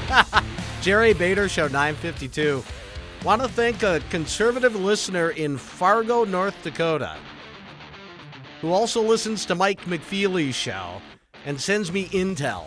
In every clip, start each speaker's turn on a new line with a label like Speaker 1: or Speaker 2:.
Speaker 1: Jerry Bader Show, 952. Want to thank a conservative listener in Fargo, North Dakota, who also listens to Mike McFeely's show and sends me intel.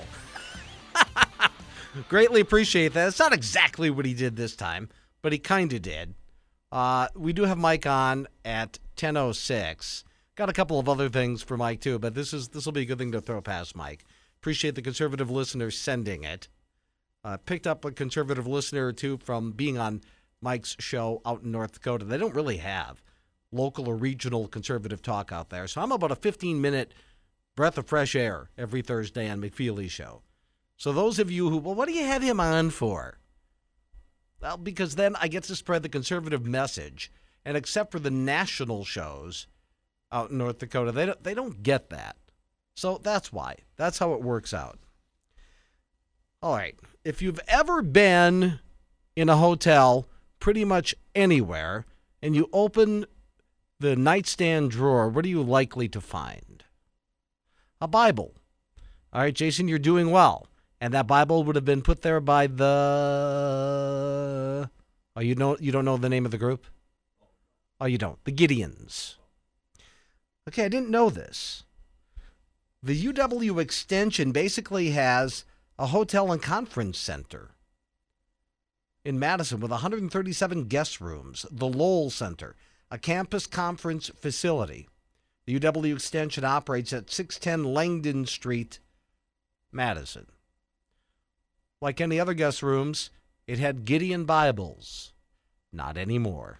Speaker 1: Greatly appreciate that. It's not exactly what he did this time, but he kind of did. We do have Mike on at 10:06. Got a couple of other things for Mike, too, but this will be a good thing to throw past Mike. Appreciate the conservative listener sending it. Picked up a conservative listener or two from being on Mike's show out in North Dakota. They don't really have local or regional conservative talk out there. So I'm about a 15-minute breath of fresh air every Thursday on McFeely's show. So those of you who, well, what do you have him on for? Well, because then I get to spread the conservative message. And except for the national shows out in North Dakota, they don't get that. So that's why. That's how it works out. All right. If you've ever been in a hotel pretty much anywhere and you open the nightstand drawer, what are you likely to find? A Bible. All right, Jason, you're doing well. And that Bible would have been put there by the... Oh, you don't know the name of the group? Oh, you don't. The Gideons. Okay, I didn't know this. The UW Extension basically has a hotel and conference center in Madison with 137 guest rooms. The Lowell Center, a campus conference facility. The UW Extension operates at 610 Langdon Street, Madison. Like any other guest rooms, it had Gideon Bibles. Not anymore.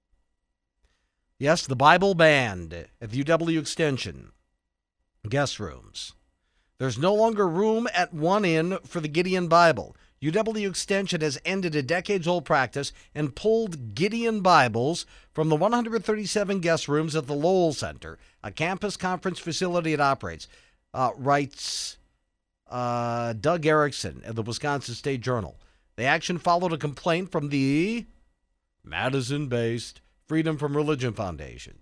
Speaker 1: Yes, the Bible banned at the UW Extension. Guest rooms. There's no longer room at one inn for the Gideon Bible. UW Extension has ended a decades-old practice and pulled Gideon Bibles from the 137 guest rooms at the Lowell Center, a campus conference facility it operates, writes Doug Erickson of the Wisconsin State Journal. The action followed a complaint from the Madison-based Freedom from Religion Foundation.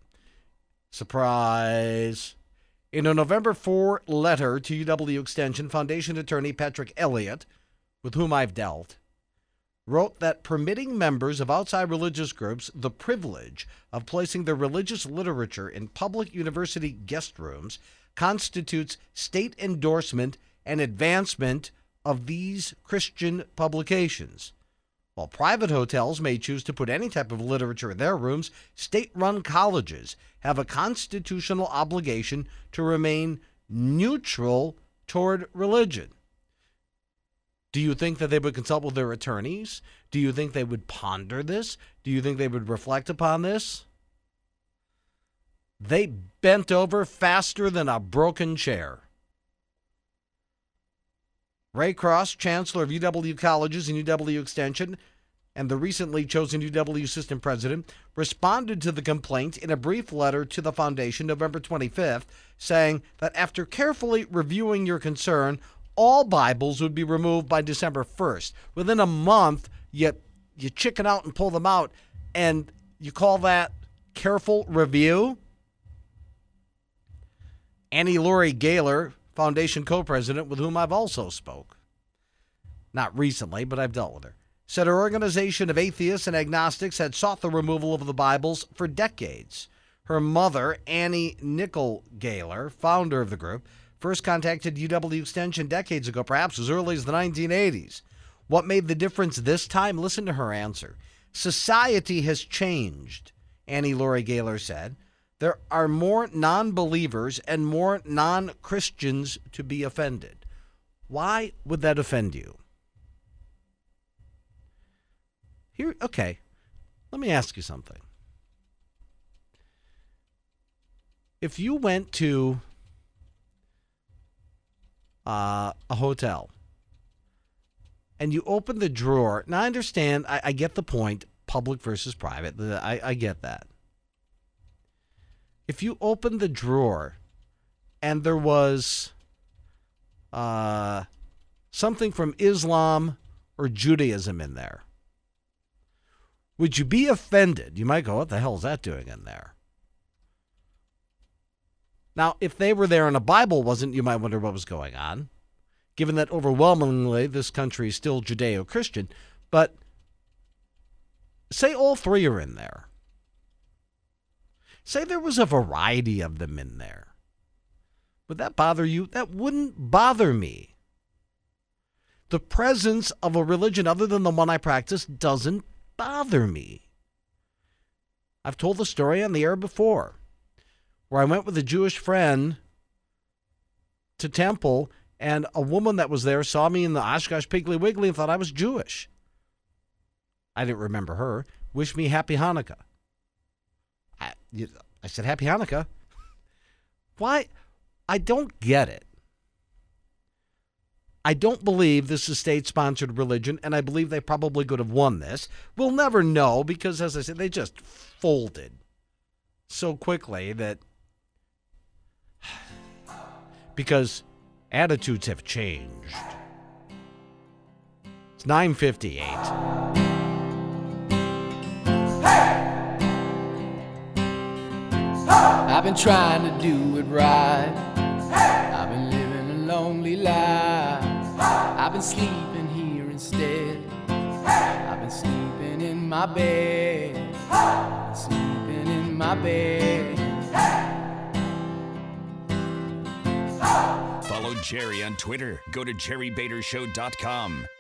Speaker 1: Surprise. In a November 4 letter to UW Extension, Foundation attorney Patrick Elliott, with whom I've dealt, wrote that permitting members of outside religious groups the privilege of placing their religious literature in public university guest rooms constitutes state endorsement and advancement of these Christian publications. While private hotels may choose to put any type of literature in their rooms, state-run colleges have a constitutional obligation to remain neutral toward religion. Do you think that they would consult with their attorneys? Do you think they would ponder this? Do you think they would reflect upon this? They bent over faster than a broken chair. Ray Cross, chancellor of UW Colleges and UW Extension, and the recently chosen UW assistant president, responded to the complaint in a brief letter to the foundation November 25th, saying that after carefully reviewing your concern, all Bibles would be removed by December 1st. Within a month, you chicken out and pull them out, and you call that careful review? Annie Laurie Gaylor, foundation co-president, with whom I've also spoke. Not recently, but I've dealt with her. Said her organization of atheists and agnostics had sought the removal of the Bibles for decades. Her mother, Annie Nickel Gaylor, founder of the group, first contacted UW Extension decades ago, perhaps as early as the 1980s. What made the difference this time? Listen to her answer. Society has changed, Annie Laurie Gaylor said. There are more non-believers and more non-Christians to be offended. Why would that offend you? Here, okay, let me ask you something. If you went to a hotel and you opened the drawer, now I understand, I get the point, public versus private, I get that. If you opened the drawer and there was something from Islam or Judaism in there, would you be offended? You might go, what the hell is that doing in there? Now, if they were there and a Bible wasn't, you might wonder what was going on. given that overwhelmingly this country is still Judeo-Christian. But say all three are in there. Say there was a variety of them in there. Would that bother you? That wouldn't bother me. The presence of a religion other than the one I practice doesn't bother me. I've told the story on the air before, where I went with a Jewish friend to temple, and a woman that was there saw me in the Oshkosh Piggly Wiggly and thought I was Jewish. I didn't remember her. Wished me Happy Hanukkah. I said, Happy Hanukkah? Why? I don't get it. I don't believe this is state-sponsored religion, and I believe they probably could have won this. We'll never know because, as I said, they just folded so quickly that because attitudes have changed. It's 9:58.
Speaker 2: I've been trying to do it right. I've been living a lonely life. I've been sleeping here instead. I've been sleeping in my bed. I've been sleeping in my bed.
Speaker 3: Follow Jerry on Twitter. Go to jerrybadershow.com.